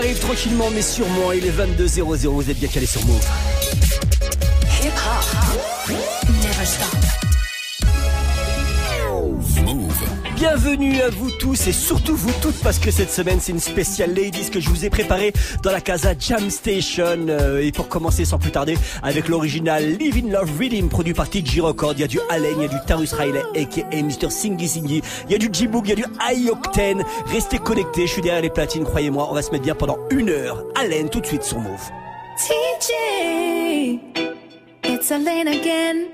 arrive tranquillement mais sûrement. Il est 22h00, vous êtes bien calés sur Move. Hip hop, never stop. Bienvenue à vous tous et surtout vous toutes parce que cette semaine c'est une spéciale Ladies que je vous ai préparée dans la Casa Jam Station. Et pour commencer sans plus tarder avec l'original Live in Love Rhythm produit par TG Records. Il y a du Allen, il y a du Tarus Riley aka Mr. Singy Singy, il y a du J-Boog, il y a du High Octane. Restez connectés, je suis derrière les platines, croyez-moi, on va se mettre bien pendant 1 heure. Allen tout de suite sur Move. TJ, it's Allen again.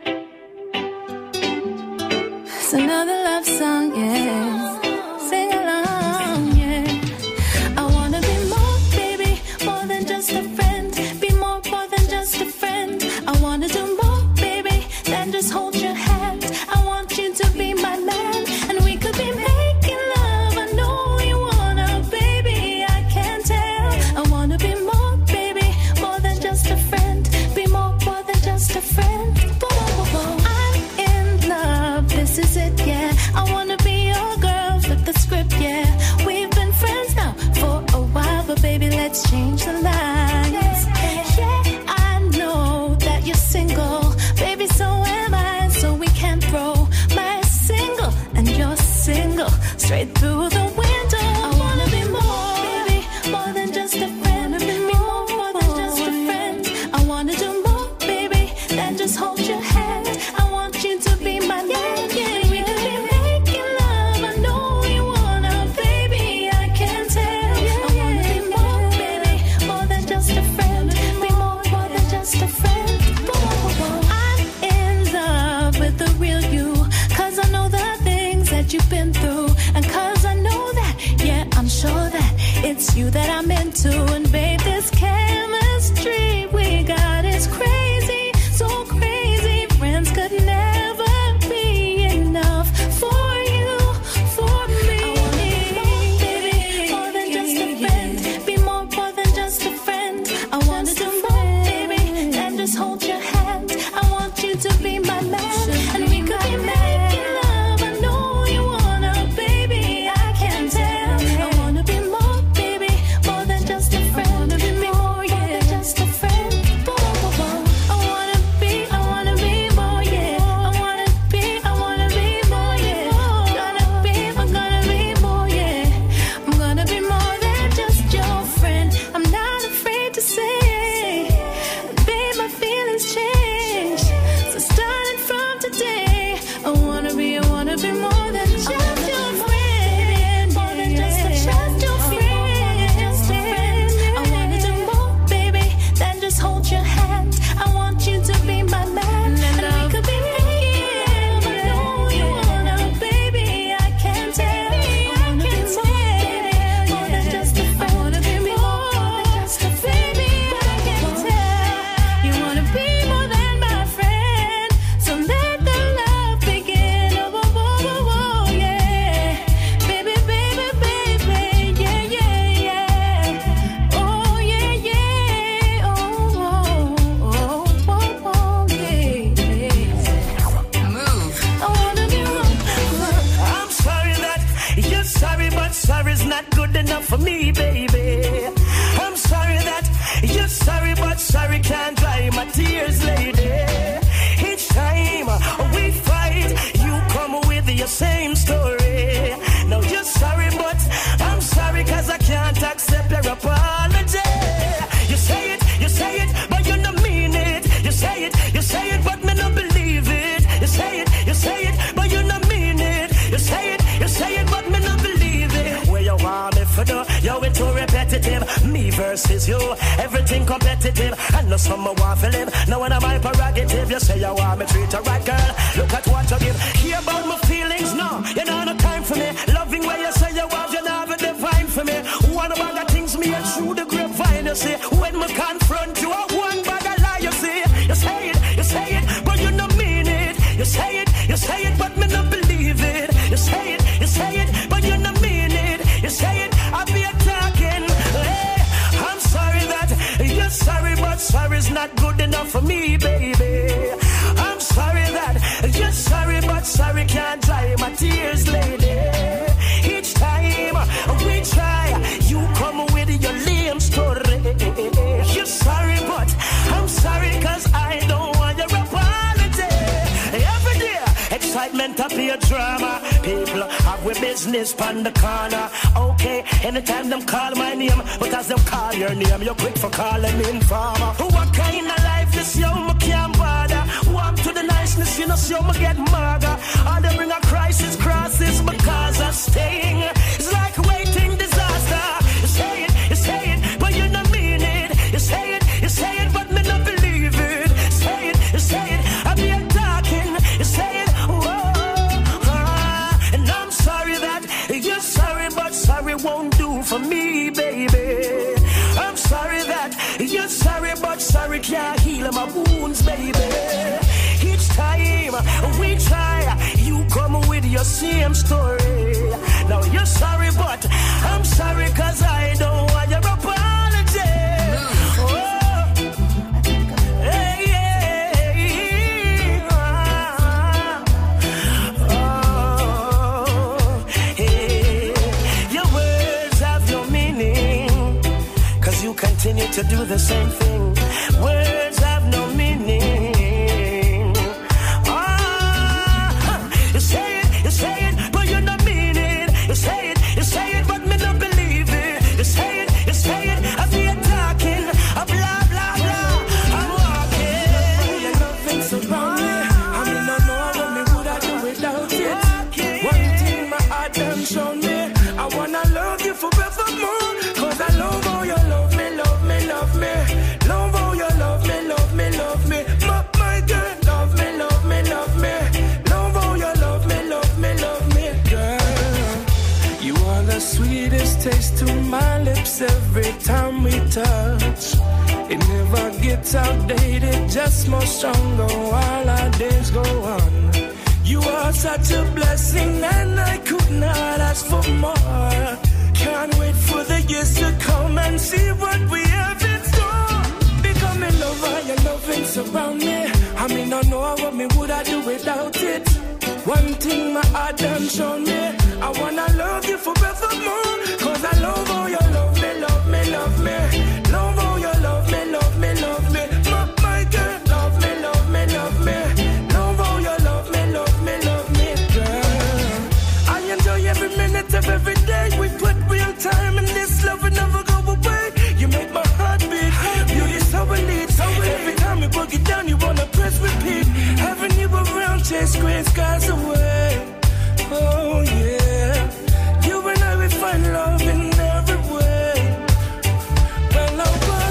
It's another love song, yeah. Sing along, yeah. I wanna be more, baby, more than just a friend. Be more than just a friend. I wanna do more, baby, than just hold your hand. I want you to be my man, and we could be making love. I know you wanna, baby, I can tell. I wanna be more, baby, more than just a friend. Be more than just a friend. I'm in love, this is it, yeah. I wanna be your girl, flip the script, yeah. We've been friends now for a while, but baby, let's change the lines. Yeah, I know that you're single, baby, so am I, so we can throw my single and your single straight through the window. I wanna be more, baby, more than just a friend. Be more than just a friend. I wanna do more, baby, than just hold your hand. I want you to be my man. You've been through, and cause I know that, yeah, I'm sure that it's you that I'm into, and babe, this chemistry we got is crazy, so crazy, friends could never be enough for you, for me. I wanna be more, baby, more than just a friend, be more than just a friend. I wanna do more, baby, than just hold your hand. I want you to be my man, and we could be making love. For me, baby, I'm sorry that you're sorry, but sorry can't dry my tears, lady. Each time we fight, you come with your same story. Now you're sorry, but I'm sorry, cause I can't accept your apology. You say it, but you don't mean it. You say it, but me not believe it. You say it, but you don't mean it. You say it, but me not believe it. Where you want me for the, you're way too repetitive. Me versus you, everything competitive. I know someone want to live. Now when I'm my prerogative, you say you want me treat her right, girl. Look at what you give. Hear about my feelings, no, you know no time for me. Loving where you say you want, you never define for me. One bag of things me and through the grapevine, you see. When me confront you, one bag of lie, you see. You say it, but you don't mean it. You say it, but me not believe it. You say it, but you don't mean it. You say it, I be talking. Hey, I'm sorry that you're sorry, but sorry's not good enough for me, baby. I'm sorry that you're sorry, but sorry can't dry my tears, lady. Each time we try, you come with your lame excitement up your drama. People have with business pan the corner. Okay, anytime them call my name, but as them call your name, you're quick for calling in farmer. What kind of life is you, me can't bother. Warm to the niceness, you know, so me get maga. All they bring a crisis, crosses because of staying. It's like waiting disaster. You say it, but you don't mean it. You say it, but me not believe it. Say it, I be talking. You say it, and I'm sorry that you're sorry, but sorry won't do for me, baby. I'm sorry that you're sorry, but sorry can't heal my wounds, baby. Each time we try, you come with your same story. Now you're sorry, but I'm sorry, cause I don't want your apology. Your words have no meaning, cause you continue to do the same thing. Words have no meaning. You say it, but you don't mean it. You say it, but me don't believe it. You say it, I feel talking, blah, blah, blah. I'm walking. Your loving surround me. I mean, I know what me would I do without it. One thing my heart done shown me. I wanna love you forevermore. Cause I love how you love me, love me, love me. Love how you love me, love me, love me. My girl, love me, love me, love me. Love how you love me, love me, love me, girl. You are the sweetest taste to my lips every time we touch. It never gets outdated, just more stronger while our days go on. You are such a blessing and I could not ask for more. Can't wait for the years to come and see what we have in store. Become a lover, your loving surround me. I mean, I know what me would I do without it. One thing my heart done shown me. I wanna love you forevermore. Cause I love how you love me, love me, love me. Love how you love me, love me, love me. My girl, love me, love me, love me. Love how you love me, love me, love me, girl. I enjoy every minute of every day. We put real time in this love will never go away. You make my heart beat. Beauty so elite. Every time you break it down, you wanna press repeat. Having you around, chase green skies away. Oh yeah. You and I will find love in every way. Well,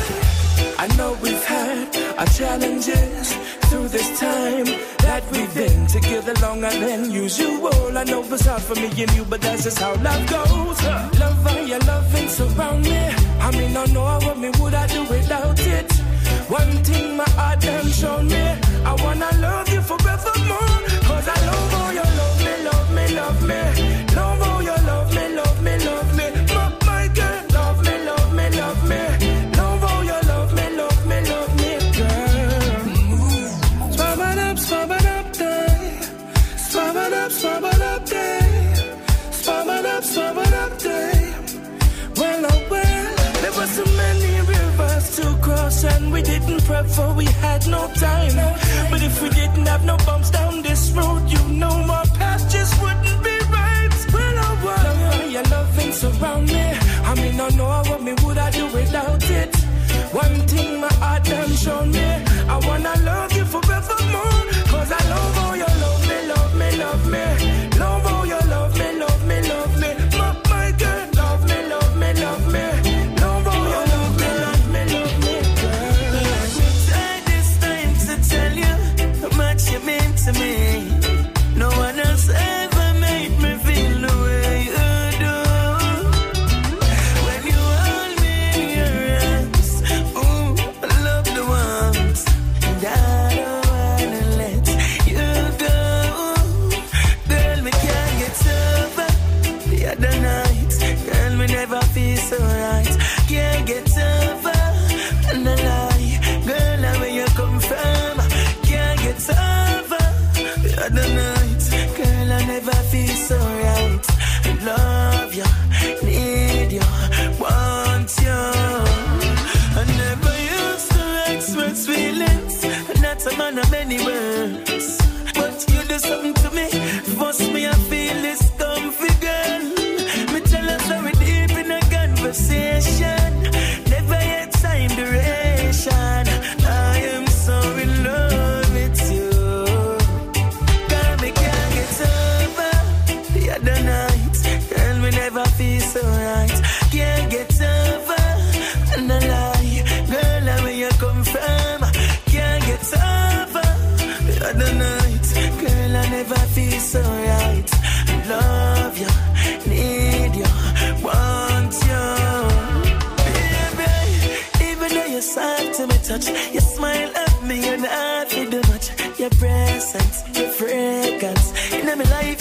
I know we've had our challenges through this time that we've been together longer than usual. I know it's hard for me and you, but that's just how love goes. Love how your loving surround me. I mean, I know what me would I do without it. One thing my heart done shown me. I wanna love you forevermore. Cause I love how you love me, love me, love me. Love how you love me, love me, love me. My girl, love me, love me, love me. Love how you love me, love me, love me, girl. Swab-a-dub, swab-a-dub day. Swab-a-dub, swab-a-dub day. Swab-a-dub, swab-a-dub day. Well, oh well, there were so many rivers to cross and we didn't prep for we had no time. But if we didn't have no bumps down this road, you know our path just wouldn't be right. Well, oh well, love how your loving surround me. I mean, I know what me would I do without it. One thing my heart done shown me. I wanna love you forevermore. Cause I love how you love me, love me, love me. Love how you love me, love me, love me. My girl, love me, love me, love me. Love how you love me, love me, love me, girl. Take this time to tell you how much you mean to me. No one else ever made me feel the way you do. When you hold me in your arms, oh, I love the ones. And I don't wanna let you go. Girl, me can't get over the other night. Girl, me never feel so right. Can't get over and I lie. Girl, now where you come from? Can't get over the other night. Girl, I never feel so right. I love you, need you, want you. I never used to express feelings. Not a man of many words, but you do something to me.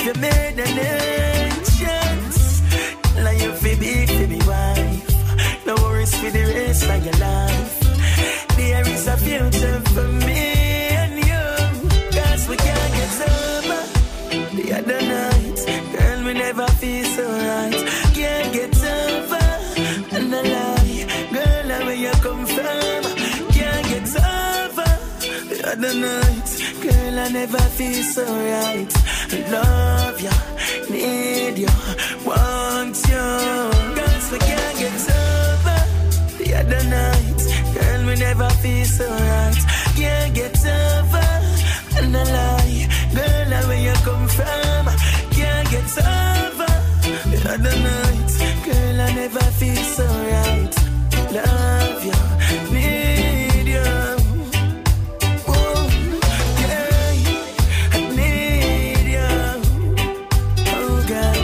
you made an entrance, like you fi be me wife. No worries for the rest of your life. There is a future for me and you, 'cause we can't get over the other night. Girl, we never feel so right. Can't get over and a lie. Girl, where you come from? Can't get over the other night. Girl, I never feel so right. Love you, need you, want you. 'Cause we can't get over the other night. Girl, we never feel so right. Can't get over and a lie. Girl, where you come from? Can't get over the other night. Girl, I never feel so right. Love you, need you. Oh, yeah, I need you. Oh, God.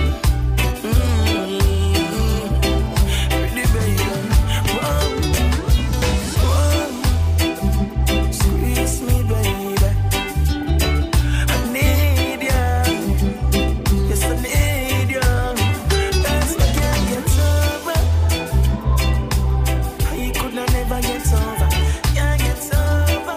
Pretty baby. Whoa. Squeeze me, baby. I need you. Yes, I need you. That's what I can't get over. I could not never get over. Can't get over.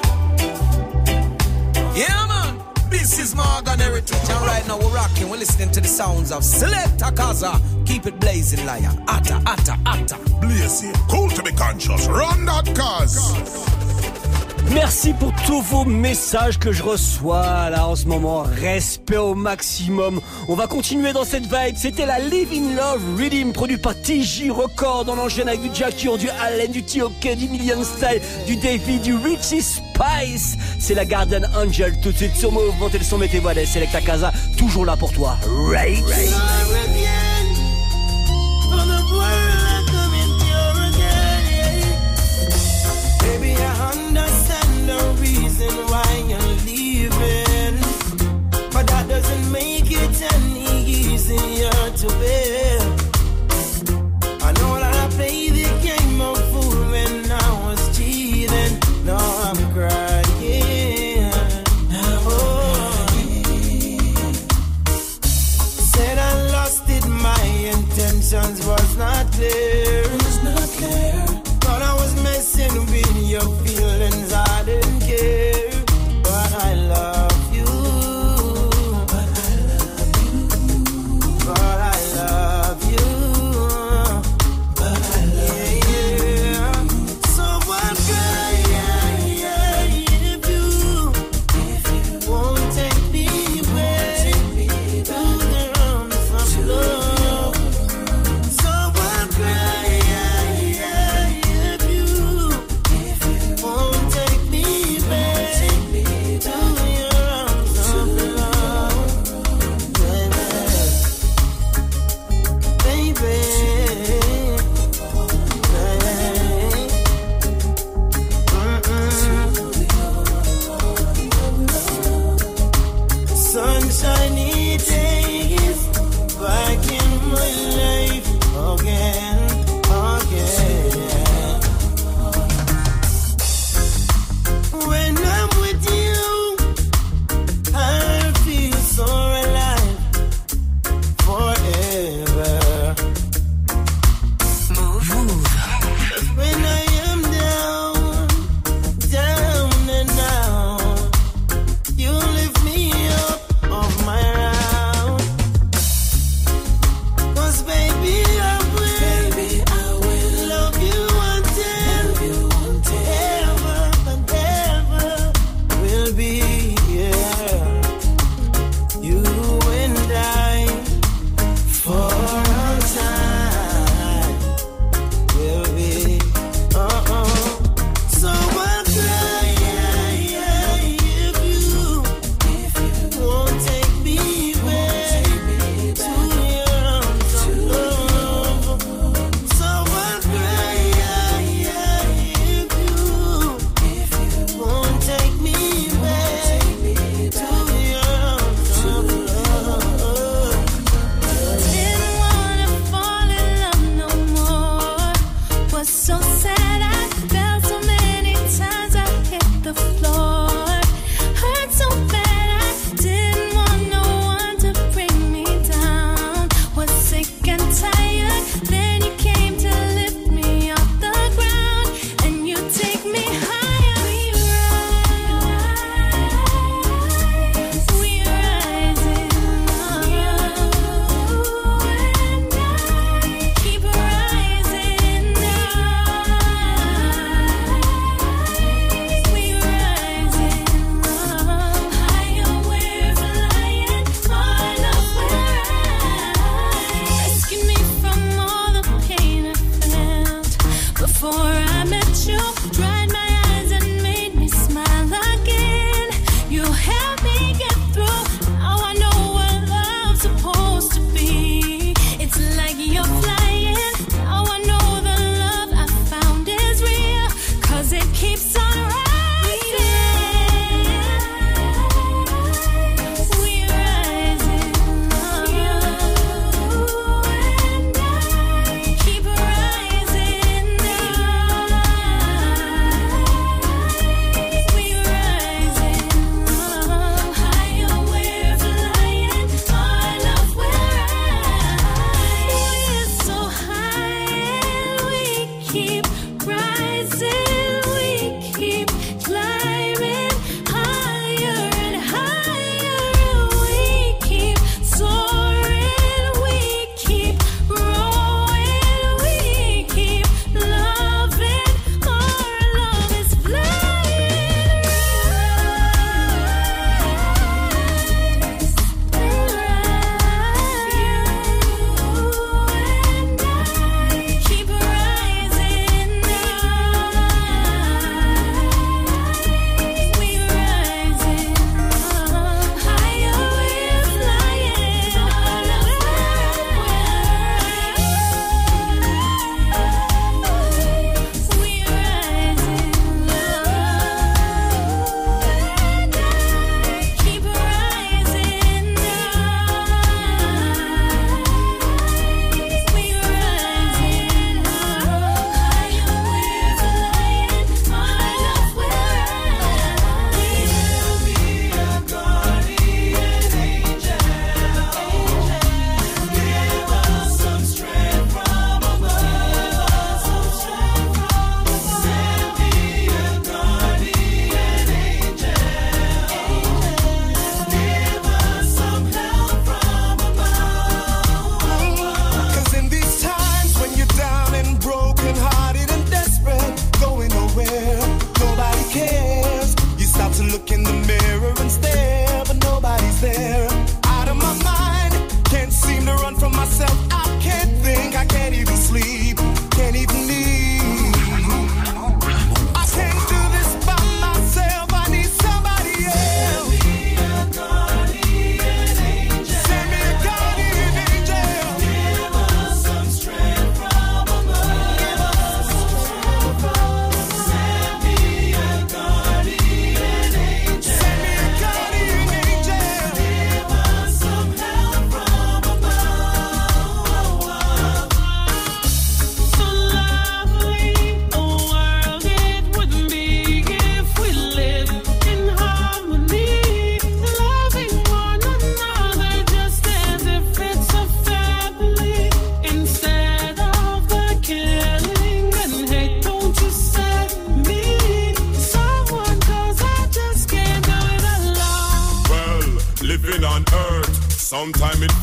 Yeah, man. This is Morgan Heritage, and right now we're rocking. We're listening to the sounds of Selecta Kaza. Keep it blazing, liar. Atta, atta, atta. Blazing, cool to be conscious. Run that cause. Merci pour tous vos messages que je reçois là en ce moment. Respect au maximum. On va continuer dans cette vibe. C'était la Live in Love Rhythm produit par TJ Record. On enchaîne avec du Jackie, du Allen, du T.O.K, du Million Style, du David, du Richie Spice. C'est la Guardian Angel tout de suite sur Move. Montez le son, mettez-vous à l'aise. Selecta Kaza, toujours là pour toi. Right. Baby, I understand the reason why you're leaving, but that doesn't make it any easier to bear. I know that I played the game of fool when I was cheating. Now I'm crying. Oh. Said I lost it, my intentions was not clear. It's not clear. Thought I was messing with your feelings, I didn't care. But I love you. But I love you.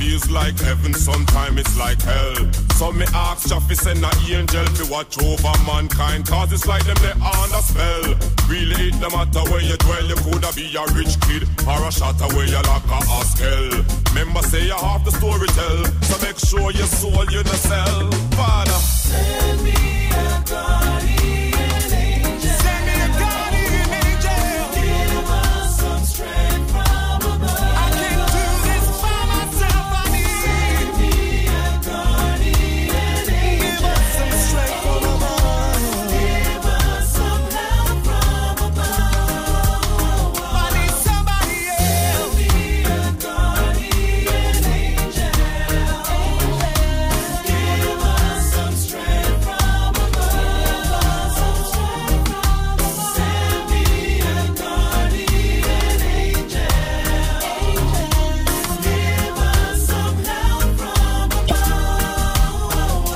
feels like heaven, sometimes it's like hell. So me ask Jaffe send an angel to watch over mankind, cause it's like them they under spell. Really it no matter where you dwell, you coulda be a rich kid or a shatter where you like a Haskell. Remember say you have the story tell, so make sure your soul you no sell. Father, send me a guardian angel. Send me a guardian angel. Give us some strength from above. I can't do this by myself. I need. Send me a guardian angel. Give us some strength from above. Give us some help from above. I need somebody else. Send me a guardian angel. Give us some strength from above. Send me a guardian angel. Give us some help from above.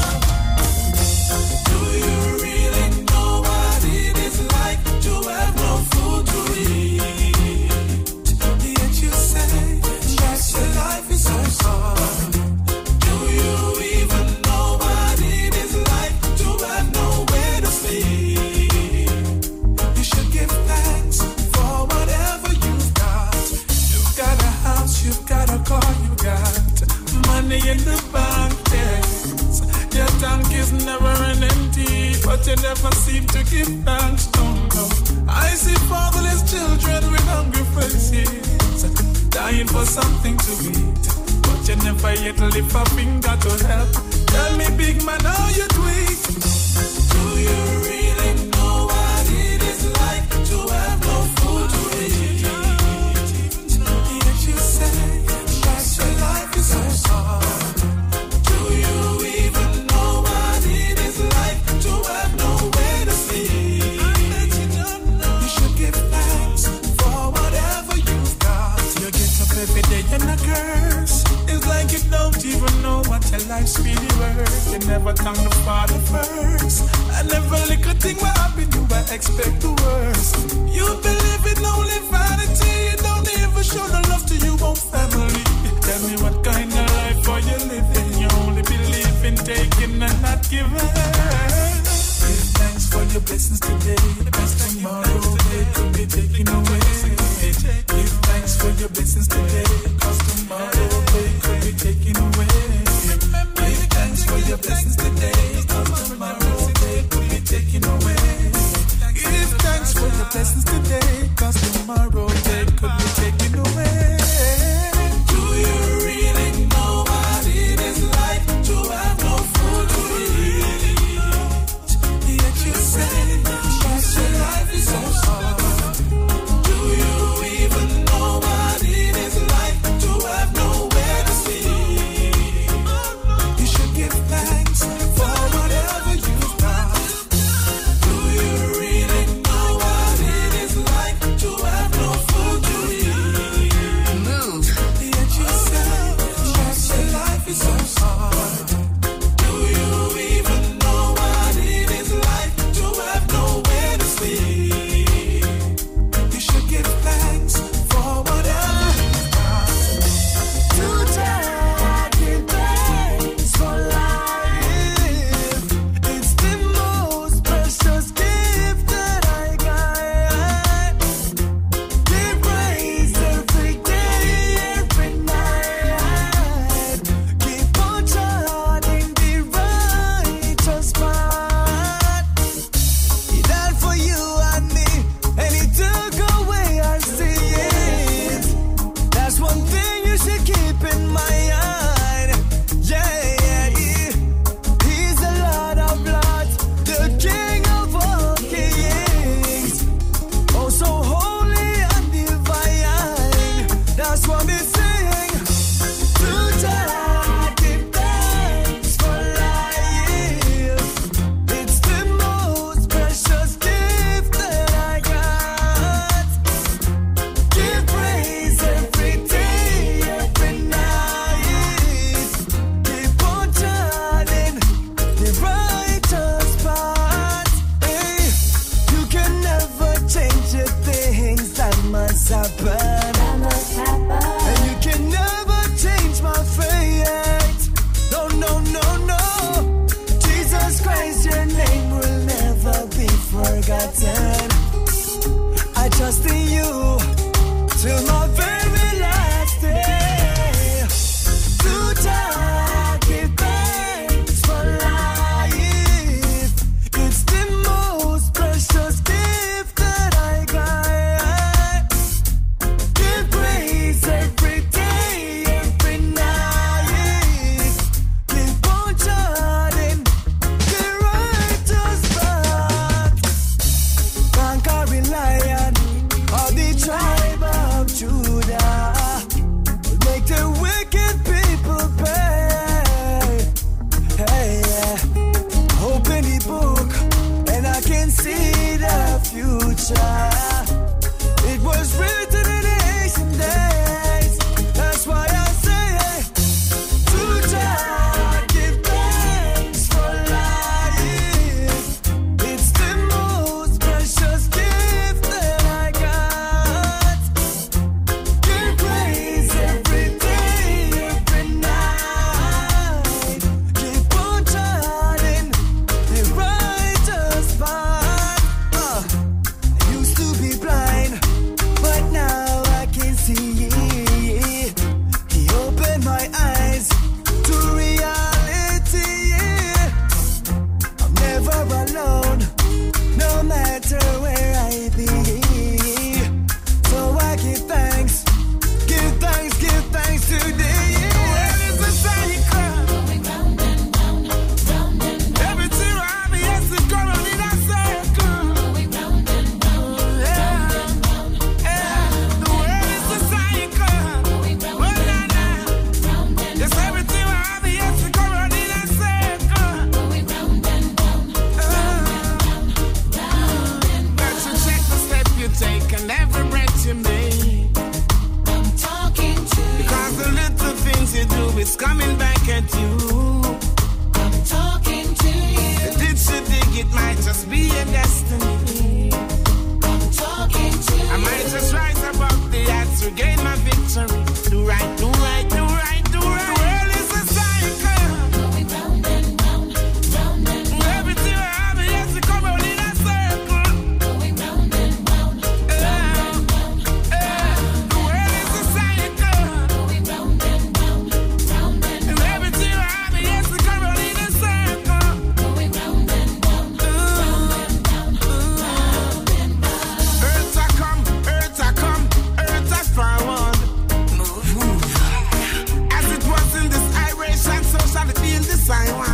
Do you really know what it is like to have no food to eat? Yet you say that your life is so hard. Do you even know what it is like to have nowhere to sleep? You should give thanks for whatever you've got. You've got a house, you've got a car, you got money in the bank, yes. Your tank is never an empty, but you never seem to give thanks, no. I see fatherless children with hungry faces, dying for something to eat, but you never yet lift a finger to help. Tell me, big man, how you tweet? Do you really know what it is like to have no food to eat? Yet you say that your life is so hard. Do you even know what it is like to have nowhere to sleep? You should give thanks for whatever you've got. You get up every day and a curse. It's like you don't even know what your life's really worth. You never thank the Father first. I never lick a thing what happened to I expect the worst. You believe in only vanity. You don't even show the love to your own family. Tell me what kind of life are you living? You only believe in taking and not giving. Give thanks for your blessings today, because tomorrow they could be taken away. Give thanks for your blessings today, because tomorrow they could be taken away. Give thanks for your blessings today, because tomorrow they could be taken away. Give thanks for your blessings today, because tomorrow they could be taken away. Do you really know what it is like to have no food to eat? Yet you say that your life is so hard. Do you even know what it is like it's coming back at you. I'm talking to you. Did you dig it might just be a destiny. I'm talking to you. I might just rise above the odds to gain my victory. Do right, do right, do right, do right. The world is a cycle. Going round and round, round and round. Everything I have has to come out in a circle. Going round and round, round and round. The world is a cycle. Going round and round, round and And round. everything I have has to come out in a circle. Going round and round, round and round, round and round. Earth I come, earth I come, earth I forward. As it was in this Irish and so shall it be in this Iowa.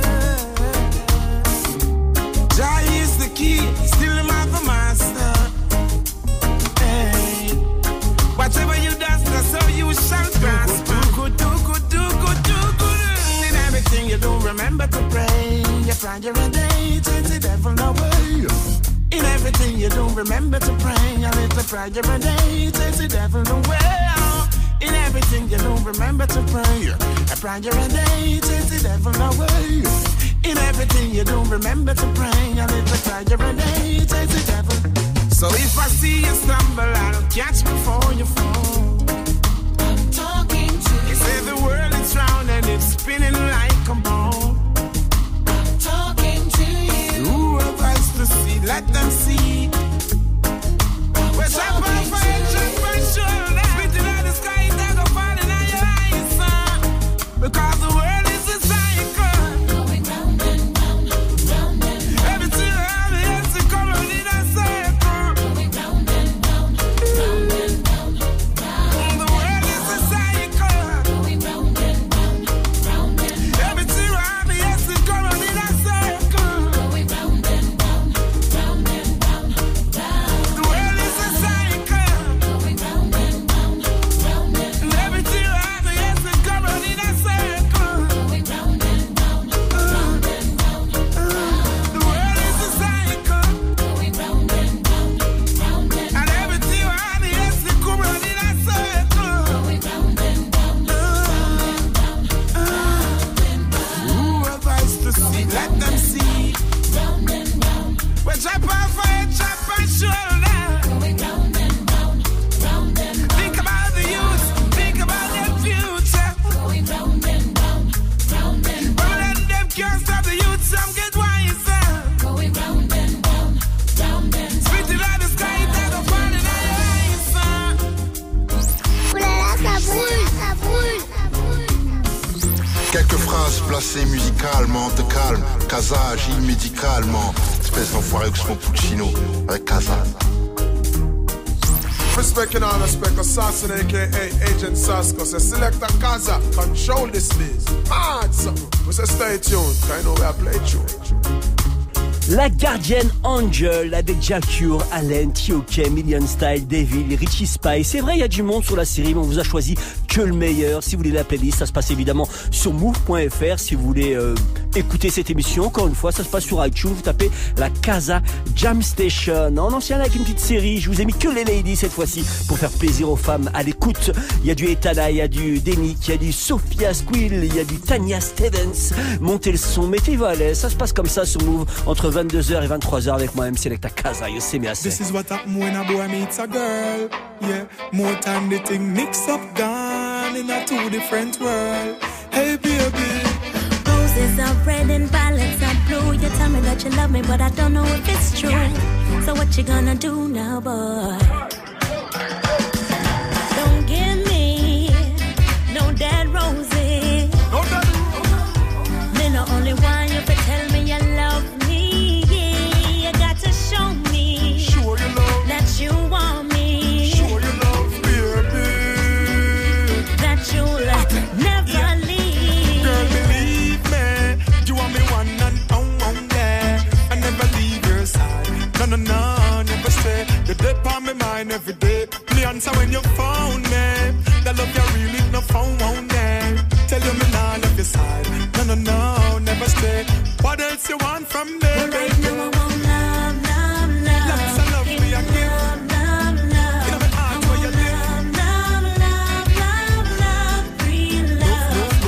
Jah is the key, still him as the master. Hey. Whatever you do, that's how you shall prosper. Do good, do good, do good, do good. In everything you do, remember to pray. You find your day, chase the devil away. In everything you do, remember to pray. A little prayer a day, chase the devil away. In everything you do, remember to pray. A prayer a day, chase the devil away. In everything you do, remember to pray. A little prayer a day, chase the devil. So if I see you stumble, I'll catch before you fall. I'm talking to You you. say the world is round and it's spinning like a ball. I'm talking to you. Who have eyes to see, let them see. We're shot by fire, shot by shoulder. Spitting out the sky, it's go falling on your eyes, son. Because the world is a cycle. Going round and round, round and round. Everything around has to come out in a circle. Going round and round, round and round, round. The world is a cycle. Going round and round, round and round. Everything around has to come out in a circle. Going round and round, round and round, round. The world is a cycle. Going round and round, round and round. Everything around has to come out in a circle. Going round and round, round and round, round. The world is a cycle. Going round and round, round and And everything around has to come out in a circle. going round and round, round and round, Who have eyes to see, let them see. round and round. We're chop on fire, chop on shoulder. Going round and round, round and round. Think about the youth, think about their future. Going round and round, round and round. But let them can't stop the youth, some get wiser. Going round and round, round and round. Spitting out the sky, it's go falling on your eyes, son. Quelques phrases placées musicalement te calme. Casa agit médicalement. Espèce d'enfoiré que son Puccino avec Casa. Respect and all respect, Assassin aka Agent Sasko. Say Selector Kaza, control this biz. Mad something. We say stay tuned, cause I know we are play tune. La Guardian Angel avec Jacure, Allen, T.O.K, Million Style, Devil, Richie Spice. C'est vrai, il y a du monde sur la série, mais on vous a choisi que le meilleur. Si vous voulez la playlist, ça se passe évidemment sur move.fr. Si vous voulez écouter cette émission, encore une fois, ça se passe sur iTunes. Vous tapez la Casa Jam Station. En ancien avec une petite série, je vous ai mis que les ladies cette fois-ci pour faire plaisir aux femmes à l'écoute. Il y a du Etana, il y a du Denick, il y a du Sophia Squill, il y a du Tanya Stevens. Montez le son, mettez-vous à l'aise. Ça se passe comme ça sur Move entre 22h et 23h avec moi-même Selecta Kaza. You see me I say. This is what happen when a boy meets a girl. Yeah, more time the thing mix up, gone in a two different world. Hey baby, Roses are red and violets are blue. You tell me that you love me, but I don't know if it's true. So what you gonna do now, boy? Don't give me no dead roses. Me no only want you to tell me you love me. Yeah, you got to show me Sure you love, that you want me. sure you love, baby. That you'll never leave. girl, believe me, you are me one and yeah. I never leave your side. No, no, no, never stray. You're deep on my mind every day. Me answer when you phone me. That love you really no phone won't there. Tell you me nah love your side. No, no, no, never stay. What else you want from me? But right now I want love, love, love. Lots of love me I give. Love, love, love. You know me heart where you live. Love, love, love, love, love, real love.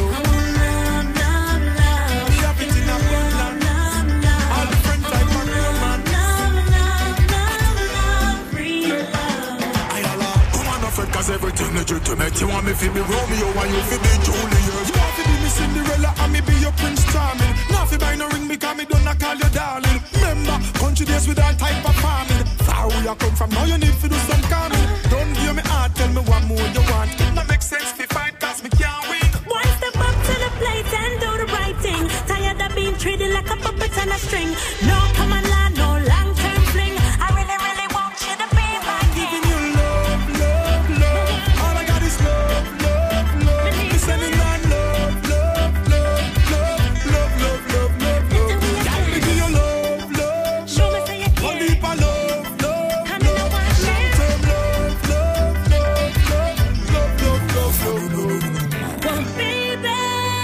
fi me Romeo and you fi be Juliet. You want fi be me Cinderella and me be your Prince Charming. Now fi buy no ring because me don't call you darling. Remember, country days with all type of farming. Far where you come from, now you need to do some calming. Don't give me heart, tell me what more you want. It not make sense fi fight cause me can't win. Boy, step up to the plate and do the right thing. Tired of being treated like a puppet on a string. No common law, no long-term fling. I really, really want you to be my king. Giving you love, love, love. All I got is love, love, love. Me sending on love, love, love, love, love, love, love, love, love. Girl, me give you love, love, Show me say you love. All care. deep of love, love, And me no love. want share. Long-term love, love, love, love, love, love, love, love, love. Well, baby,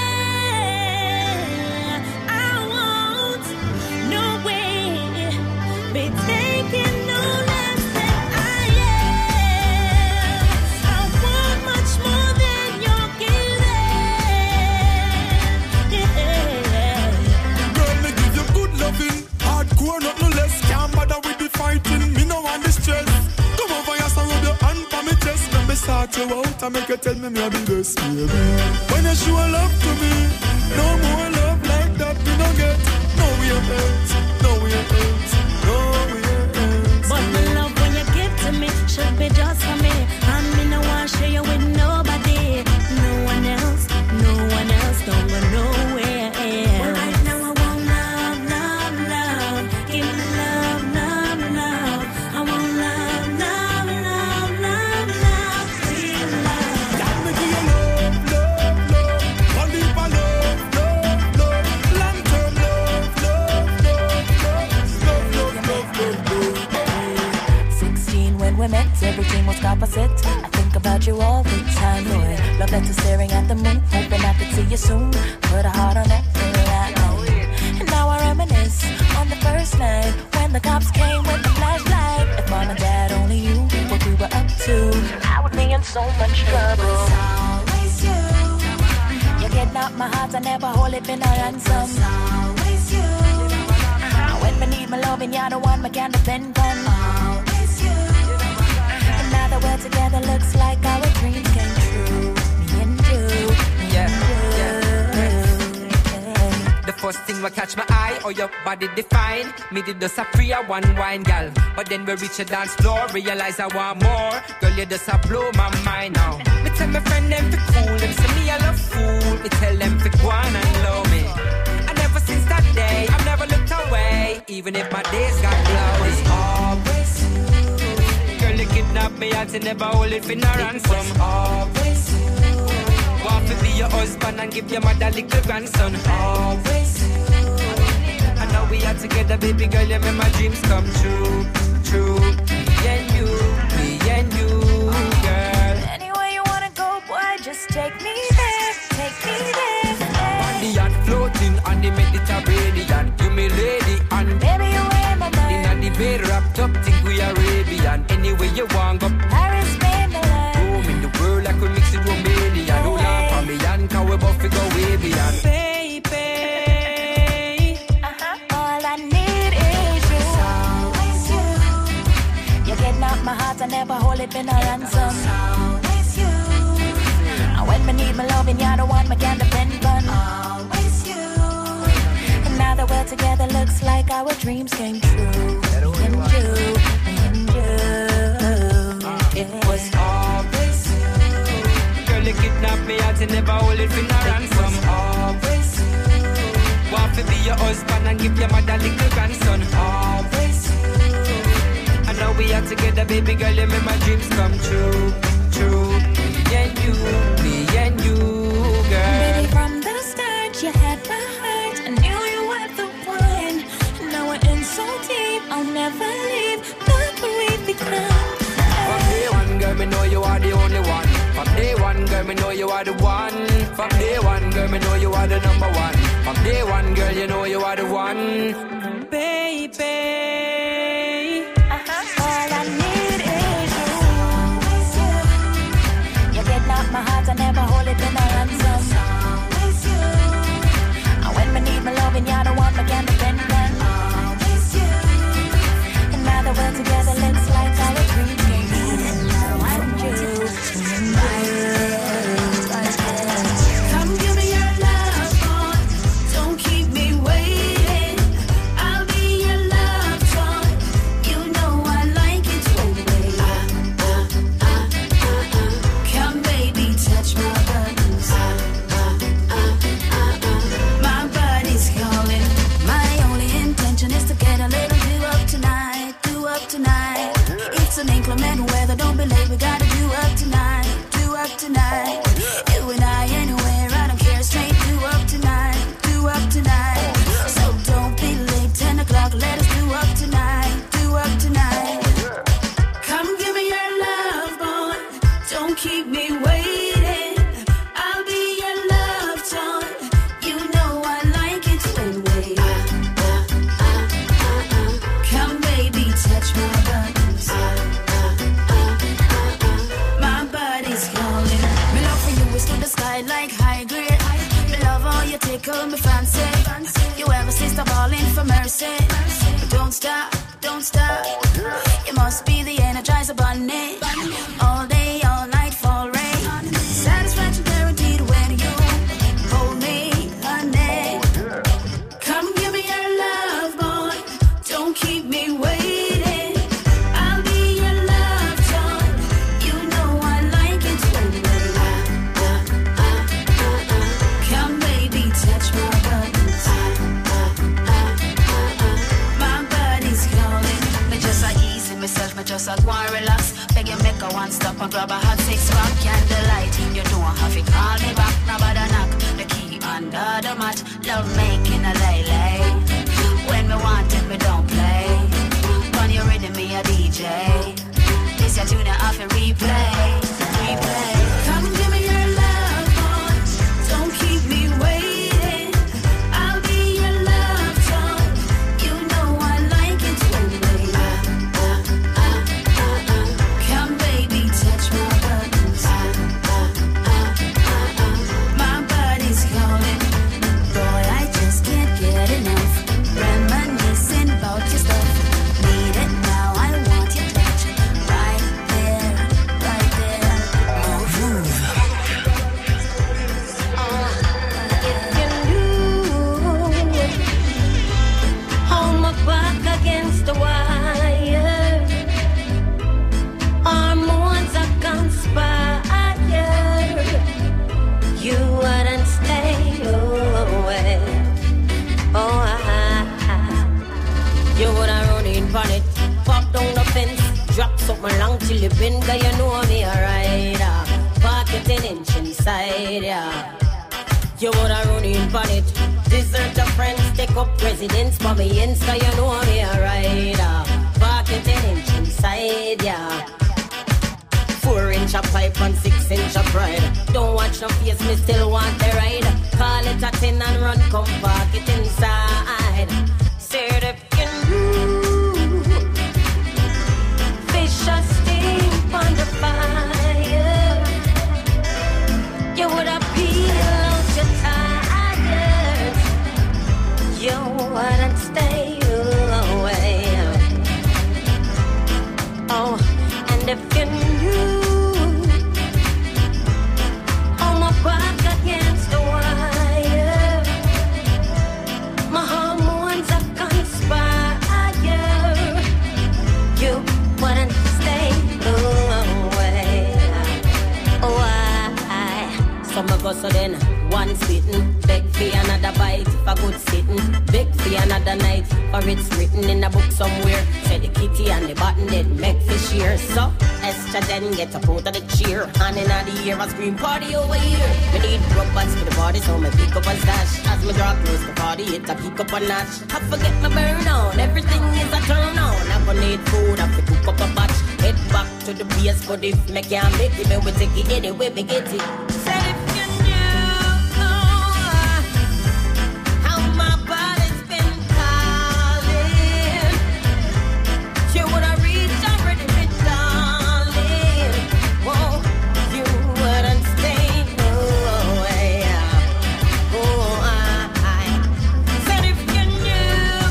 I won't, no way, be taking no less than I am. I want much more than you're giving. Yeah. Girl, me give you good loving. Hardcore, not no less. Can't bother with the fighting. Me no want the stress. Come over here, so rub your hand for me chest. Let me start you out and make you tell me me a the best, baby. When you show love to me, no more love like that we no get. No we else, no we else, no we else. But the love when you give to me should be just for me. And me no want share you with nobody. No one else, don't go nowhere. Well, right now I want love, love, love. Give me love, love, love. I want love, love, love, love, love. Real love. Let me give you love, love, love. One deep of love, love, love. Long-term love, love, love, love, love, love, love, love. 16 when we met, everything was opposite. I think about you all the time, boy. Love letter staring at the moon, hoping I could see you soon. Put a heart on that line. And now I reminisce on the first night when the cops came with the flashlight. If mom and dad only knew what we were up to, I would be in so much trouble. It's always you. You kidnapped my heart, I never hold it, been a ransom. It's always you. When me need my loving, you're the one me can depend on. Always you. And now that we're together, looks like our dreams came true. Me and you, me and you. The first thing will catch my eye, or your body define. Me did just a free a one wine, gal. But then we reach a dance floor, realize I want more. Girl, you just a blow my mind now. Me tell my friend them to cool, them say me I love fool. Me tell them to go on and love me. And ever since that day, I've never looked away. Even if my days got cloudy. It's always you. Girl, you kidnap me, I never hold it for no ransom. It's always you. Want to be your husband and give your mother little grandson. Always you. And now we are together, baby girl, you make my dreams come true. True. Me and you, girl. Anywhere you wanna go, boy, just take me there. Take me there. On the yacht floating on the Mediterranean. You me lady and Baby, you ain't my mind. in the bed wrapped up, think we Arabian. Anyway you want go. Paris, Mainland. Home in the world like we mix it Romanian. Hold on for me and can we both go way beyond. Baby, all I need is you. It's always you. You kidnap my heart, I never hold it, been a ransom. It's always you. And when me need my loving, you're the one me can depend on. Always you. And now that we're together, looks like our dreams came true. Me and you, me and you. It was always you. Girl, you kidnap me, I never hold it for no ransom. Always you. Want to be your husband and give your mother little grandson. Always you. And now we are together, baby girl, you make my dreams come true. True. Me and you, girl. Baby, from the start, you had my heart. I knew you were the one. Now we're in so deep, I'll never leave. Look where we've become. From day one, girl, me know you are the only one. From day one, girl, me know you are the one. From day one, girl, me know you are the number one. From day one, girl, you know you are the one. Baby. All I need is you. Always you. You kidnap my heart, I never hold it, been a ransom. Always you. And when me need my loving, you're the one me can depend on. Always you. And now that we're together, looks like our dreams came true. Me and you, me and you. you tickle me fancy. You ever sister balling for mercy? But don't stop, don't stop. You must be the Energizer Bunny. All day, all night, fall rain. Satisfaction guaranteed when you hold me, honey. Come give me your love, boy. Don't keep me waiting. I'll be your love toy. You know I like it when come baby, touch my buttons. My body's calling. Me just a easy massage, me just a go and relax. Beg you make a one stop and grab a hot 6-pack candlelight. You don't have to call me back, nobody knock. The key under the mat. Love making a lay. When me want it, me don't play. When you ready, me a DJ. This your tune, I have to replay. Come give me your love, boy. Don't keep me waiting. I'll be your love toy. You know I like it when we come, baby, touch my buttons. My body's calling. Boy, I just can't get enough. Reminiscing about your stuff. Need it now, I want your touch. Right there, right there. Hold my back against the wire. Hormones are conspire. You wouldn't stay away. Oh, you woulda run in on it, pop down the fence, drop something long till you bend, 'cause you know me alright. Park it 10 inch inside, yeah. You woulda run in on it, desert your friends, take up residence for me ends, 'cause you know me alright. Park it 10 inch inside, yeah. 4-inch of pipe and 6-inch of pride. Don't watch no face, me still want the ride. Call it a 10 and run, come park it inside. Said if you knew, fish are steam on the fire. You would have peeled out your tires. You wouldn't stay away. Oh, and if you knew, on my back against the wire, my hormones are conspire. You wouldn't stay away. Oh, some of us are then one spitting, beg for another bite, for good sitting, beg for another night, for it's written in a book somewhere. Say the kitty and the button did make fish here. So Esther then get up out of the chair, hand in the air, a scream party over here. We need rubbers for the party, so me pick up a stash. As me draw close the party, it's a pick up a notch. I forget my burn on, everything is a turn on. I'm gonna need food, I have to cook up a batch. Head back to the base, but if me can't make it, me will take it anyway, me get it. Said if you knew how my body's been calling, you would have reached already, me darling. Whoa, you wouldn't stay away. Oh, I said if you knew,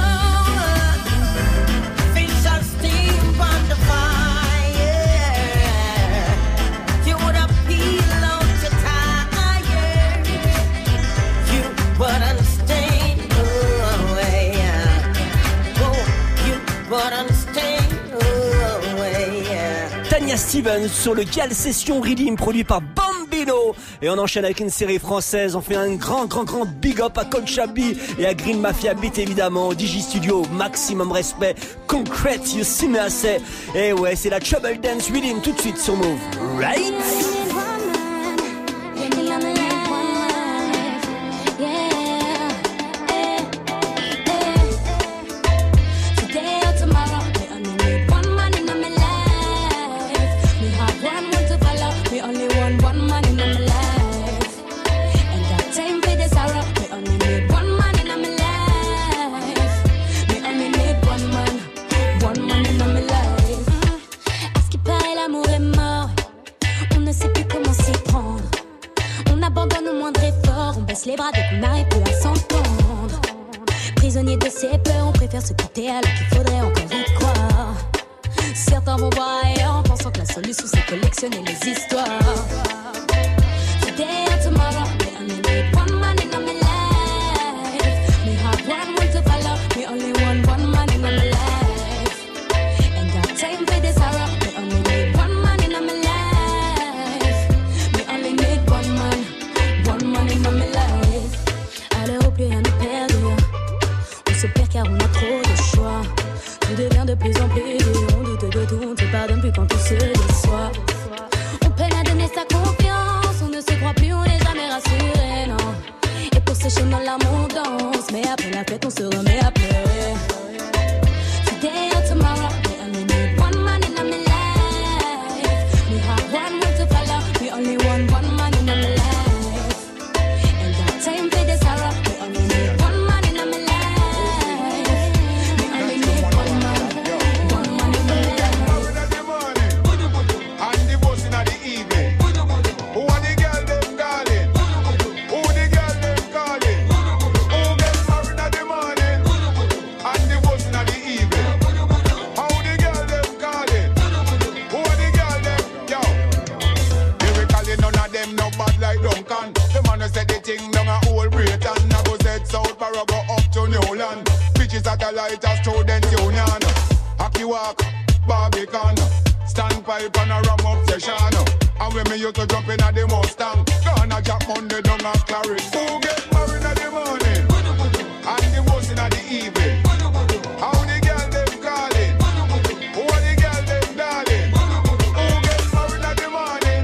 fish are steam on the fire. You would have peeled out your tires. You wouldn't stay away. Oh, you wouldn't stay away. Tania Stevens sur le Gal Session Rhythm produit par Bambino. Et on enchaîne avec une série française. On fait un grand big up à Colchabi et à Green Mafia Beat évidemment. Digi Studio, maximum respect. Concrete, you see me assez. Et ouais, c'est la Trouble Dance Rhythm tout de suite sur Move. Right? Today or tomorrow, me only need one man in my life. Me have one to follow. Me only want one man in my life. Ain't got time for the sorrow. Me only need one man in my life. Me only need one man in my life. À ce qui paraît, l'amour est mort. On ne sait plus baisse les bras dès qu'on n'arrive plus à s'entendre. Prisonniers de ses peurs, on préfère se quitter alors qu'il faudrait encore y croire. Certains vont voir ailleurs en pensant que la solution c'est collectionner les histoires. Today and tomorrow, we only need one man in my life. Me have one will to follow, me only want one man in my life. Ain't got time for this horror, me only need one man in my life. Me only need one man in my life. À l'heure où plus rien ne perd, on se perd car on a trop de choix. Tout devient de plus en plus dur, on doute de tout, on ne se pardonne plus quand on se déçoit. On peine à donner sa confiance, on ne se croit plus, on n'est jamais rassuré, non. Et pour sécher nos larmes on danse, mais après la fête on se remet à pleurer. Today or tomorrow, we only need one man in my life. We have one will to follow, we only want one man in my life. Ain't got time for this horror, we only need one man in my life. We only need one man in my life. And the boss in the evening. Who are the girl them calling? Who the girl them calling? Who get married in the morning? And the boss in the evening. How the girl them calling? Who are the girl them? Yo, they we calling none of them no bad like Duncan. The man who said the thing down a whole Britain. I go head south, para go up to Newland. Bitches satellite as Student Union. Hockey walk, Barbican. Standpipe and a ram obsession. And when me used to jump in at the Mustang, gonna Jack Monday down a Claret. Who get married in the morning? And the boss in the evening. How the girl them calling? Who are the girl them darling? Who get married in the morning?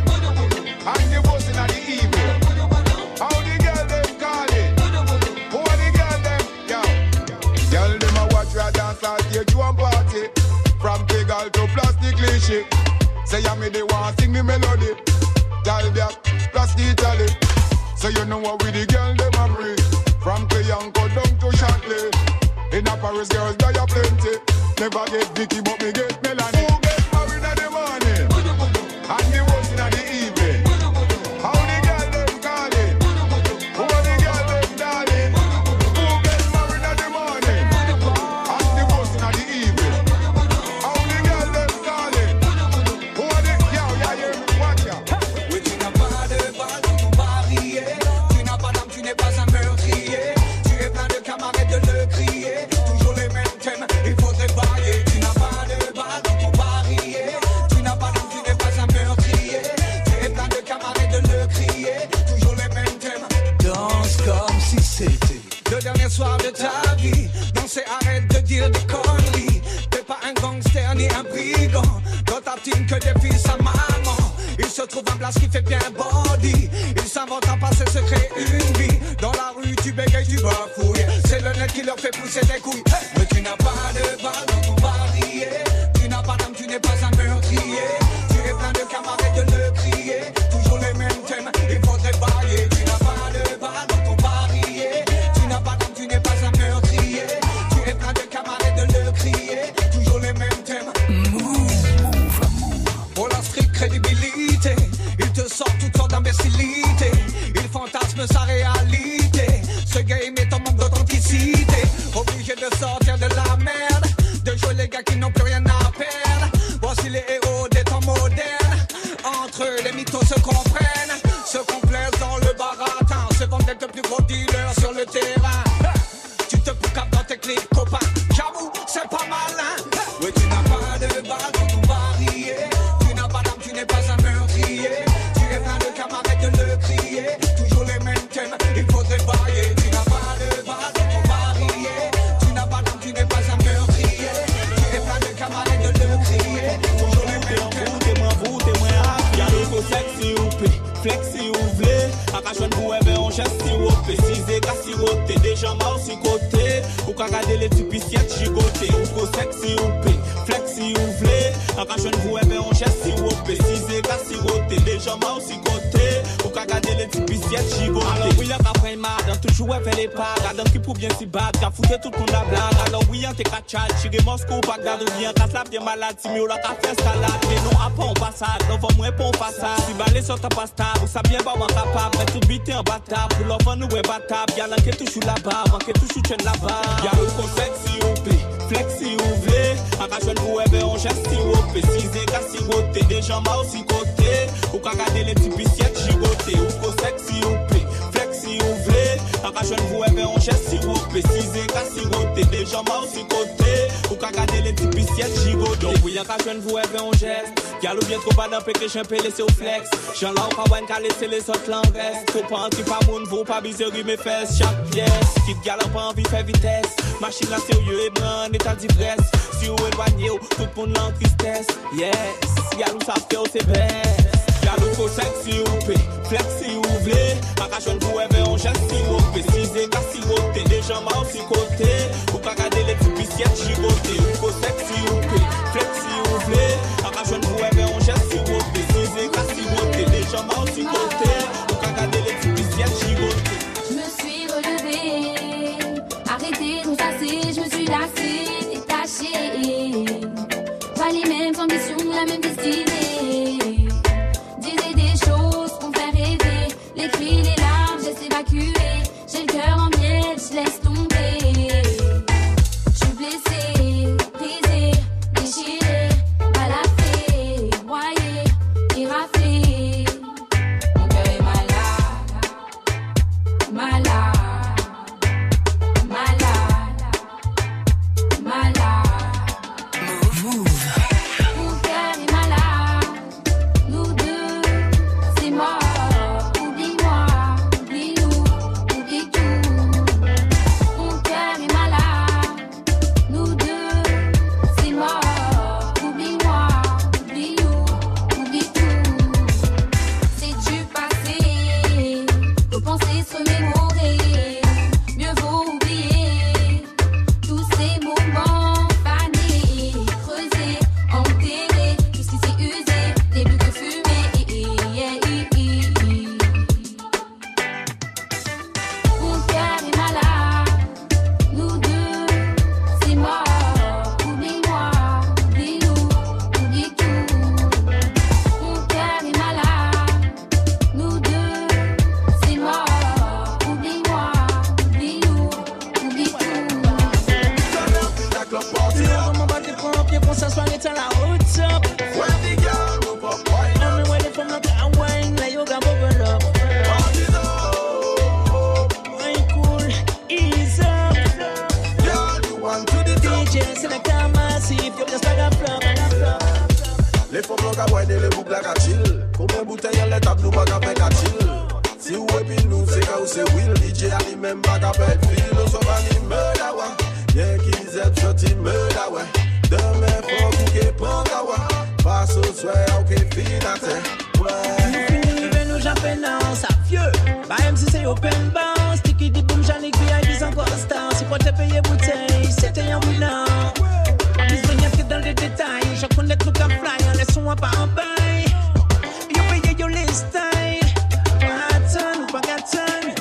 And the boss in the evening. How the girl them calling? Who are the girl them? Yo, girl them a watch your dance all stage one party. From Pigal to plastic cliche. Say I me the one sing the melody. Tell that plus the Italy. So you know what with the girl them a breathe. From Cleanco down to Chantley. In a Paris girls die a plenty. Never get Vicky but me get Melanie. Who get married in the morning? And the boss in the evening. How the girl them calling? Who are the girl them darling? Who get married in the morning? And the boss in the evening. How the girl them calling? Who are the yeah, watch out. Oui, tu n'as pas de balle dans ton barillet. Tu n'as pas d'âme, tu n'es pas un meurtrier. Tu es plein de camarades de le crier. Toujours les mêmes thèmes, il faudrait varier. Tu n'as pas de balle dans ton barillet. Tu n'as pas d'âme, tu n'es pas un meurtrier. Tu es plein de camarades de le crier. Toujours les mêmes thèmes. Danse comme si c'était le dernier soir de ta vie. Danser, arrête de dire des conneries. T'es pas un gangster ni un brigand. Dans ta team que des filles sa maman. Il se trouve un place qui fait bien body. Il s'invente un passé secret, une vie. Dans la rue tu bégayes, tu bafouilles. C'est le net qui leur fait pousser des couilles. Mais tu n'as pas de balle dans ton barillet. Tu n'as pas d'âme, tu n'es pas un meurtrier. Tu es plein de camarades de le crier. Toujours les mêmes thèmes, il faudrait bailler. Tu n'as pas de balle dans ton barillet. Tu n'as pas d'âme, tu n'es pas un meurtrier. Tu es plein de camarades de le crier. Toujours les mêmes thèmes. Pour la stricte crédibilité, il te sort toutes sortes d'imbécilité. Il fantasme sa réalité. Ce game est en manque d'authenticité. Obligé de sortir de la merde, de jouer les gars qui n'ont plus rien à perdre. Voici les héros des temps modernes. Entre eux, les mythos se comprennent, se complaisent dans le baratin, se vendent d'être le plus gros dealer sur le terrain. Tu te poucapes dans tes clics, copain. J'avoue, c'est pas malin. Oui, tu n'as pas de balle dans ton barillet. Tu n'as pas d'âme, tu n'es pas un meurtrier. Tu es plein de camarades de le crier. Toujours les mêmes thèmes, il faudrait varier. Tu n'as pas de balle dans ton barillet. Tu n'as pas d'âme, tu n'es pas un meurtrier. Tu es plein de camarades de le crier. Toujours les mêmes thèmes. T'es moins rap, y'a le faux sexy ou pé, flexi ou vlé. Akachon pou ebe on cheste ou opé, si zé ka siroté, déjà mal si côté. Ou ka gade les petits pissiètes gigoté, ou faux sexy ou pé, flexi ou vlé. Akachon pou ebe on cheste ou opé, si zé ka siroté, déjà mal si côté. Ou ka gade les petits pissiètes gigoté. Alors oui, y'a ka pareil madame, toujours elle fait les pas. Gadam qui pour bien si bad, qu'a fouté tout le monde à blague. Alors oui, on t'es qu'à chat, chiré Moscou, Bagdad ou bien, casse la bien malade, si mieux la qu'a fait escalade. Mais non, après on passe à, non, va moins pour on passe à. Si balé sur ta pasta, ou ça bien pas, on capable. Mais tout bité en bata, pour l'enfant nous est batable. Y'a l'enquête toujours là-bas, manqué toujours chaîne là-bas. Y'a le conseil si on paie, flexi ouvré. Arrache nous est on geste si on paie. Si c'est qu'à siroter, des gens mal aussi côté. Ou qu'à garder les petits pissiettes gigotés. Ou conseil si on paie, flexi ouvré. Arrache nous est on geste si on paie. Si c'est qu'à siroter, des gens mal aussi côté. Ou qu'à garder les petits pissiettes gigotés. Donc oui, arrache nous est on geste. Y'a l'ou bien trop pas d'un péché, j'en peux laisser au flex. J'en là, on va qu'à laisser les autres l'en reste. Trop pas anti, pas moun, vaut pas biserie mes fesses. Chaque pièce, quitte galop, pas envie, fait vitesse. Machine là, sérieux et blanc, en état d'ivresse. Si vous éloignez, tout le monde en tristesse. Yes, y'a l'ou, ça fait, c'est best. Y'a l'ou, faut sexy ou pé, flexi ou vlé. Arrache vous, et on geste si ou pé. Si c'est qu'à siroter, des gens mal aussi côté. Ou qu'à garder les petits pissiettes gigotés. Ou faut sexy ou pé, flexi ou vlé. Arrache vous, on geste si vous pé. Si c'est qu'à siroter, des gens mal aussi côté. Ou qu'à garder les petits pissiettes gigotés. Je me suis relevée, arrêtez tout ça, je me suis lassée, détachée. Pas les mêmes ambitions, la même destinée. Disais des choses pour me faire rêver. Les cris, les larmes, je laisse évacuer. J'ai le cœur en miettes, je laisse tomber. Je suis blessée, brisée, déchirée, balafrée, broyée, éraflée. Mon cœur est malade, malade, malade, malade. Move. Mon cœur est malade, nous deux, c'est mort. Oublie-moi, oublie-nous, oublie tout. Mon cœur est malade, nous deux, c'est mort. Oublie-moi, oublie-nous, oublie tout. C'est du passé, nos pensées se remémorer. Mieux vaut oublier tous ces moments fanés, creusés, enterrés, jusqu'ici usés, n'est plus que fumée. Mon cœur est malade, nous deux, c'est mort. Oublie-moi, oublie-nous, oublie tout. Mon cœur est malade, nous deux, c'est mort. Oublie-moi, oublie-nous, oublie tout. Mon bas de pompier pour s'asseoir et à la haute top. I'm ready for my wine, like yoga bubble up. Wine cool, ease up. DJ select a massive, you just like a flop. Les femmes n'ont qu'à boire des boucles à chill. Combien de bouteilles en l'étape nous pas qu'à faire à chill. Si vous et puis nous, c'est quand c'est will. DJ a lui-même pas qu'à faire fil. Nous sommes à l'immeuble, yeah, qu'ils aiment sortir meurtre, ouais. Demain, faut bouquer pangawa. Passe au soir, ok, finate, ouais. Nous finissons, nous j'appelle ça vieux. Bah, même si c'est open bar, sticky di boom, j'anique VIP encore star. Si quoi te payer bouteille, c'était un boulot. Ils ont rien fait dans les détails. Je connais tout qu'à fly, laisse-moi pas en bail. Yo paye yo les style. Pas attendre, pas attendre.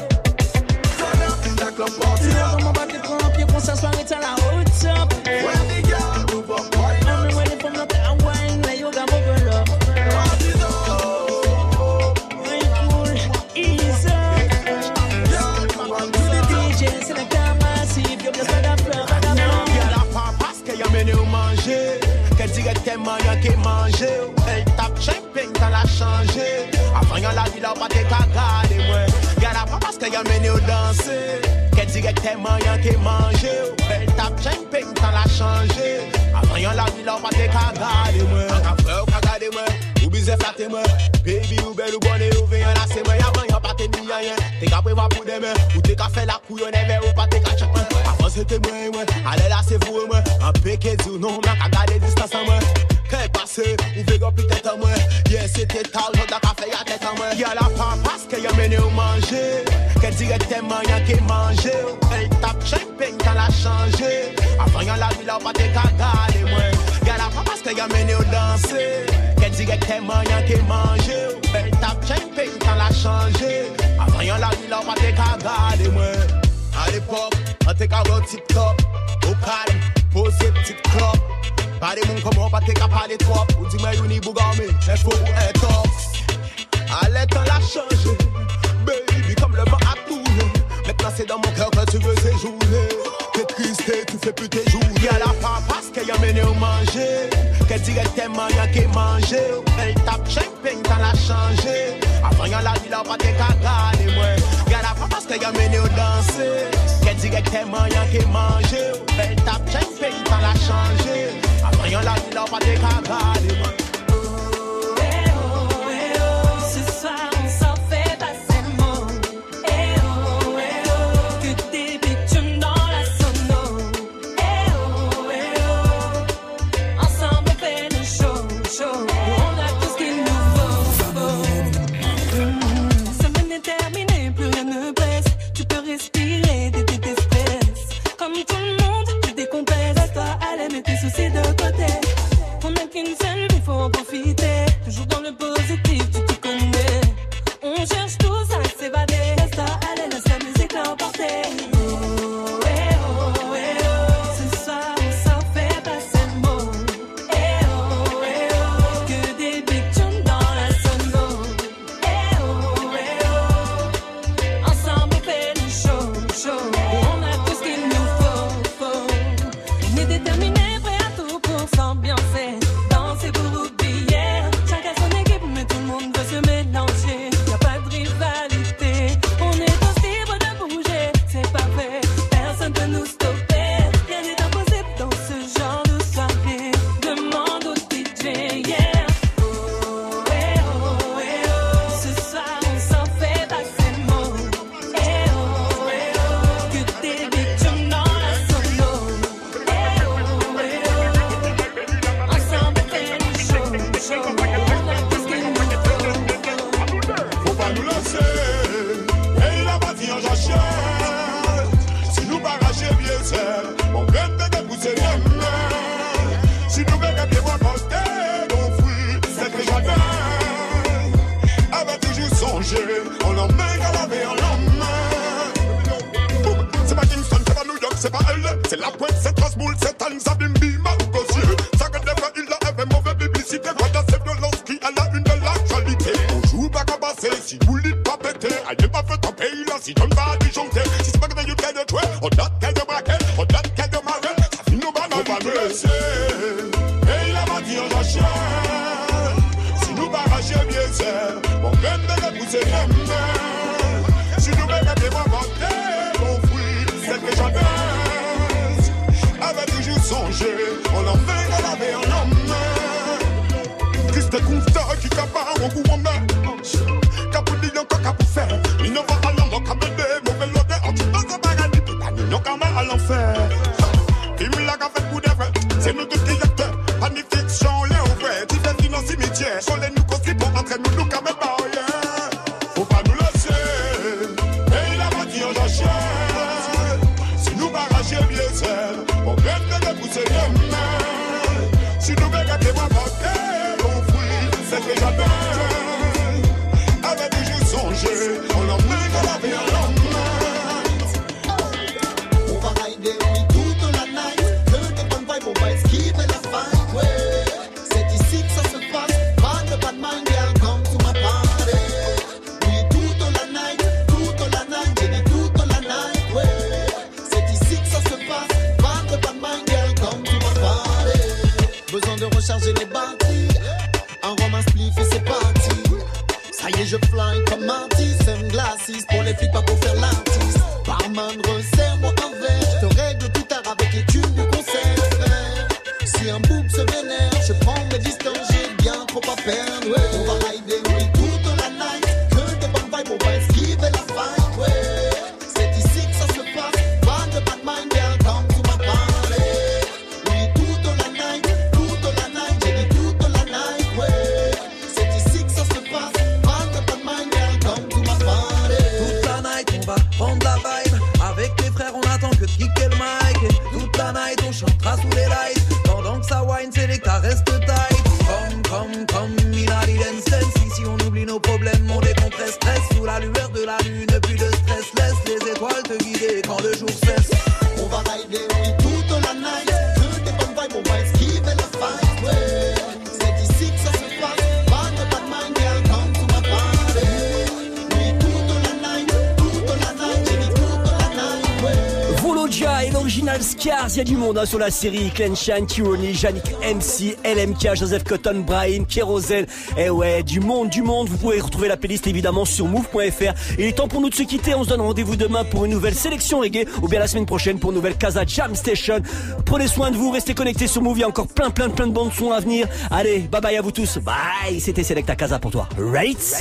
Mon bas de pompier pour s'asseoir et à la haute top. I'm ready for my wine, like yoga bubble up. Wine cool, ease up. DJ select a massive, you just like a flop. Y'a la femme parce qu'elle a mené au manger. Qu'elle directement y'a qui manger. Elle tape champagne, t'en l'a changé. Avant y'a la vie là, pas t'es qu'à garder moi. Y'a la femme parce qu'elle a mené au danser. Qu'elle directement y'a qui manger. Elle tape champagne, t'en l'a changé. Avant y'a la vie là, pas t'es qu'à garder moi. Qu'à faire ou qu'à garder moi. Ou bise flatter moi. Baby ou belle ou bonne ou veillant là c'est moi. Avant y'a pas t'es ni rien. T'es qu'à prévoir pour demain. Ou t'es qu'à faire la couille, on est vers ou pas t'es qu'à check moi. Avant c'était moi. Allez là c'est vous moi. Un péquet du non, mais qu'à garder distance à moi. Qu'elle passe, ou verra peut-être à moi. Yes, c'était tard, j'en ai café à tête à moi. Y'a la femme parce qu'elle a mené au manger. Qu'elle directement y'a qui manger. Elle tape champagne, t'en l'a changé. Avant y'a la vie là, pas t'es qu'à garder moi. Y'a la femme parce qu'elle a mené au danser. Qu'elle directement y'a qui manger. Belle tape, chain paint, on l'a changé. Avant y'en la ville, on va te regarder moi. À l'époque, on te regarde tip-top. Au calme, poser petite clope. Pas des monde comme on va te parler trop. Ou dis-moi y'uni bougame, mais faut être top. À l'état, on l'a changé. Baby, comme le vent a tourné. Maintenant c'est dans mon cœur que tu veux séjourner. T'es triste, tu fais plus tes jours. Y'a la papasse qu'elle a mené au manger. Qu'elle directement y'a qui mangé. Elle tape champagne, t'en l'a changé. Avant y'a la ville, on va te regarder moi. Y'a la papasse qu'elle a mené au danser. Qu'elle directement y'a qui mangé. Elle tape champagne, t'en l'a changé. Avant y'a la ville, on va te regarder moi. Toujours dans le positif, tu te connais. On cherche tous à s'évader. Laisse-toi aller, laisse la musique l'emporter. Oh, eh oh, eh oh. Ce soir, on s'en fait passer le mot. Eh oh, eh oh. Que des big tunes dans la sono. Eh oh, eh oh. Ensemble, on fait le show. On a tout ce qu'il nous faut. On est déterminés, prêts à tout pour s'ambiancer. Danser pour oublier. Chacun son équipe, mais tout le monde veut se mélanger. Y'a pas de rivalité. On est tous libres de bouger. C'est parfait, personne peut nous stopper. Rien n'est impossible dans ce genre de soirée. Demande au DJ, yeah. Oh, eh oh, eh oh. Ce soir, on s'en fait passer le mot. Eh oh, eh oh. Que des big tunes dans la sono. Eh oh, eh oh. Ensemble, on fait le show. On a tout ce qu'il nous faut. Faut pas nous laisser. Et la bâtie en jachère. Si nous barrager bien seul, on peut te pousser les mains. Si nous verrons bien voir porter nos fruits, c'est que j'avais. Avec toujours songer, on l'emmène à la vie en lendemain. C'est pas Kingston, c'est pas New York, c'est pas LA. C'est la pointe, c'est Strasbourg, c'est Tanza, Bimbi, Marcossier. Ça que des fois, il a avait mauvaise publicité. Voilà, c'est violence qui a la une de l'actualité. On joue pas qu'à passer, si vous l'êtes pas pété. Allez pas fait ton pays là, si tu ne vas pas chanter. Si c'est pas que t'as eu qu'à de toi, on date qu'à de braquer, on date qu'à de marrer. Ça finit nos bananes. Faut pas nous laisser. Et il a bâti en jachère. Si nous barrager bien seul, on peut te pousser les mains. Si nous verrons bien voir porter nos fruits, c'est que j'avais. Avec toujours songer, on l'emmène à la vie en lendemain. Christ constat qui capare au goût en main. Capouille encore capou faire. Il ne va pas l'en cabédé, mauvais l'odeur. En tout cas, ça va gagner. Pétani, non, quand même à l'enfer. Kim l'a fait pour des vrais. C'est nous tous qui acteurs. Pas ni fiction, les vrais. Divers dans le cimetière. Sur les nous construits pour entrer nous quand même pas rien. Faut pas nous laisser. Et il a bâti en jachère. Si nous barrager bien seul, on peut te pousser les mains. Si nous verrons des voix porter nos fruits, c'est que j'avais. Avec toujours songer, on l'emmène à la vie en lendemain. On va rider oui toute la night. Que des bonnes vibes, on va esquiver la fight. Ouais, c'est ici que ça se passe. Pas de bad mind, girl, come to my party. Oui toute la night, j'ai dit toute la night. Ouais, c'est ici que ça se passe. Pas de bad mind, girl, come to my party. Besoin de recharger les batteries. Un rhum, un spliff et c'est parti. Ça y est, je fly comme Marty. Sunglasses pour les filles, pas pour faire l'artiste. Barman, resserre-moi un verre. Je te règle plus tard avec les tubes du concert, frère. Si un boob se vénère, je prends mes distances, j'ai bien trop à perdre. Ouais. On va rider, oui, toute la night. Que des bonnes vibes, on va esquiver la fight. Ouais. C'est ici que ça se passe. Pas de bad mind, girl, come to my party. Oui, toute la night, j'ai dit toute la night. Ouais. C'est ici que ça se passe. Pas de bad mind, girl, come to my party. Toute la night, on va prendre la vibe. Avec les frères, on attend que de kicker le mic. Et toute la night, on chantera sous les lights. Pendant que ça wine, c'est les caresses de taille. Comme, il a dit dance, dance. Ici, on oublie nos lune, plus de stress, laisse les étoiles te guider quand le jour cesse. On va rider, oui, toute la night. Que des bonnes vibes, on va esquiver la fight, ouais. C'est ici que ça se passe. Pas de mind, girl, come to my party. Oui, toute la night, j'ai dit toute la night, ouais. Volodia et l'original Scars, il y a du monde sur la série. Clan Shine, Tyranny, Yannick MC, LMK, Joseph Cotton, Brahim, Kérosel. Eh ouais, du monde. Vous pouvez retrouver la playlist évidemment sur move.fr. Il est temps pour nous de se quitter. On se donne rendez-vous demain pour une nouvelle sélection reggae ou bien la semaine prochaine pour une nouvelle Casa Jam Station. Prenez soin de vous, restez connectés sur Move. Il y a encore plein de bandes son à venir. Allez, bye bye à vous tous. Bye, c'était Selecta Casa pour toi. Right?